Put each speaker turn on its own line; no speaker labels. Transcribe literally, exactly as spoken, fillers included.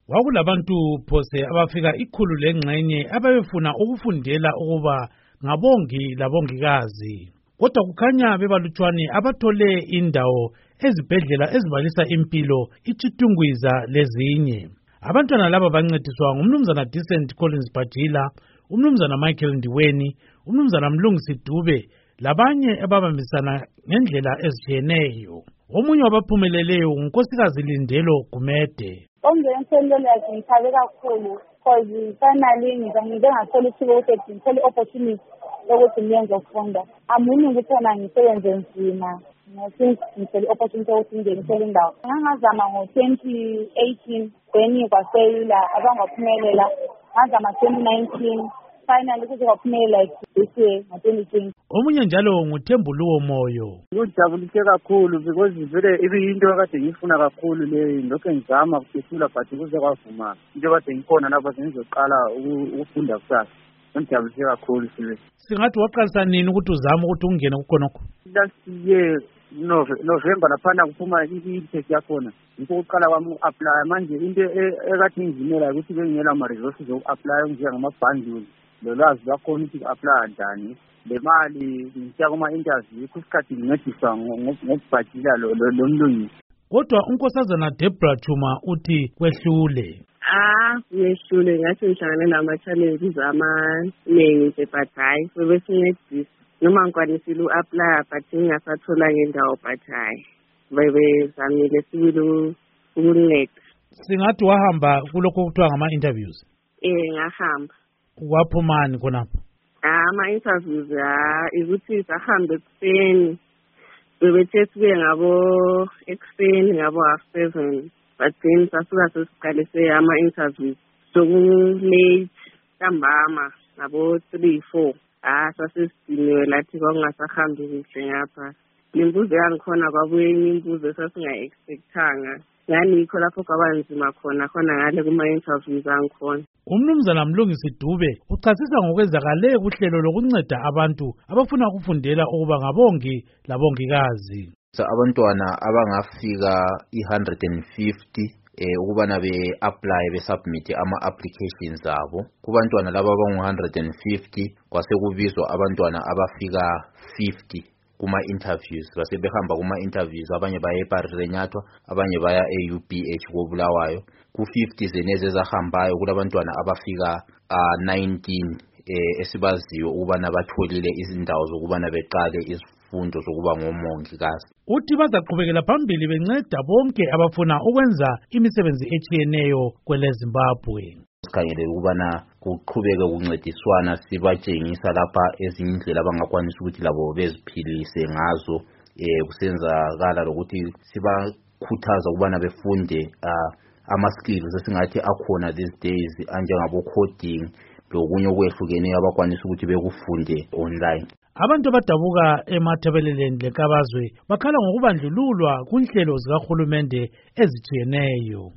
Wakulabantu phose abafika ikhulu lengxenye ababefuna ukufundela ukuba ngabongi labongikazi. Kodwa kukhanya bebalutshwane abathole indawo ezibhedlela ezibalisa impilo iChitungwiza lezinye. Abantwana laba bancediswa ngumnumzana Decent Collins Bajila, umnumzana Michael Ndiweni, umnumzana Mlungisi Dube labanye ababambisana ngendlela ezitshiyeneyo. Omunye wabaphumeleleyo unkosikazi Lindelo Gumede.
Ongenselelo ngithabe kakhulu because finally ngize ngathola ithuba ukuthi ngithole opportunity yokuthi ngiyenze ukufunda. Amuni ngithona ngisebenze nzima ngokuthi ngithole opportunity yokuthi ngithole indawo. Ngangazama ngo twenty eighteen then kwaseyila abangaphumelela. Ngazama twenty nineteen finally kuze kwaphumelela this year ngo twenty twenty.
Omunye njalo nguThembuluwo Moyo.
Ngijabulise kakhulu because vele ibiyinto akade ngifuna kakhulu le lokho ngizama ukuphula but kuze kwavuma. Into kade ngikhona lapha sengizoqala ukufunda kusasa. Ngijabulise kakhulu sibe.
Singathi waqalisa nini ukuthi uzama ukuthi ungene kukhonokho?
Last year November laphana kuphuma i-test yakhona. Ngikho uqala kwami uapply manje into ekade ngizimela ukuthi bengela ama resources zokuapply njengama bundles. Lolwazi lwakhona ukuthi apply njani. Le mali ngisiya kuma interview kusikhathi ngincediswa ngokubhajila lo lomlungisi.
Kodwa unkosazana Deborah Chuma uthi kwehlule.
Ah, yehlule ngathi ngihlangane nama challenges amaningi but hayi bebesincedisa noma ngikwanisile uapply but ngingasathola ngendawo but hayi bebezamile sibili ukunceda.
Singathi wahamba kulokho kuthiwa ngama interviews?
Eh ngahamba.
Waphumani khonapho?
Ah, ama-interviews ya ukuthi sahambe ekuseni bebethe sibe ngabo ekuseni ngabo half seven but then sasuka sesiqalise ama-interviews soku-late ntambama ngabo three four. Ah, sasesidiniwe lathi kwakungasahambi kuhle ngapha. Lembuzo yangikhona kwabuye enye imbuzo esasinga-expectanga. Nganikho lapho kwabanzima khona khona ngale kuma-interviews angikhona.
Umnumzana Mlungisi Dube uchasisa ngokwenzakale kuhlelo lokunceda abantu abafuna ukufundela ukuba ngabongi labongikazi.
Abantwana abangafika one hundred fifty eh ukubana be-apply be-submit ama-applications abo. Kubantwana laba abangu one hundred fifty kwase kubizwa abantwana abafika fifty kuma-interviews. Base behamba kuma-interviews, abanye baya eParirenyatwa, abanye baya e-U B H koBulawayo. Ku-fifty zeneze ezahambayo kulabantwana abafika uh, nineteen eh esibaziyo ukubana batholile izindawo zokubana beqale izifundo zokuba ngomongikazi.
Uthi bazaqhubekela phambili benceda bonke abafuna ukwenza imisebenzi etshiyeneyo kwele Zimbabwe.
Sikhangele ukubana kuqhubeke ukuncediswana sibatshengisa lapha ezinye indlela abangakwanisa ukuthi labo beziphilise ngazo. Eh kusenzakala lokuthi sibakhuthaza ukubana befunde uh, ama-skills esingathi akhona these days anjengabo coding lokunye okwehlukeneyo abakwanisa ukuthi bekufunde online.
Abantu abadabuka emathebeleleni lenkabazwe bakhala ngokubandlululwa kunhlelo zikahulumende ezitshiyeneyo.